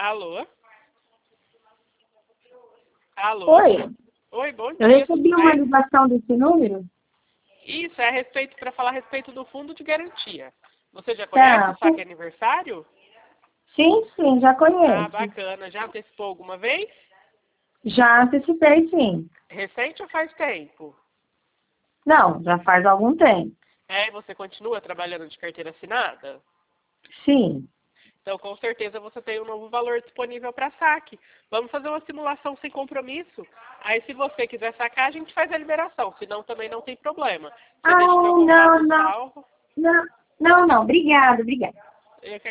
Alô? Alô? Oi, Oi, bom eu dia. recebi Tudo uma bem? ligação desse número. Isso, é a respeito para falar a respeito do fundo de garantia. Você já conhece o Tá. saque aniversário? Sim, sim, já Ah, conheço. bacana. Já antecipou alguma vez? Já antecipei, sim. Recente ou faz tempo? Não, já faz algum tempo. É, você continua trabalhando de carteira assinada? Sim. Então, com certeza, você tem um novo valor disponível para saque. Vamos fazer uma simulação sem compromisso. Aí, se você quiser sacar, a gente faz a liberação. Se não, também não tem problema. Você Ah, deixa o meu não, contato não, salvo. não, não, não. Obrigada, obrigada. Eu que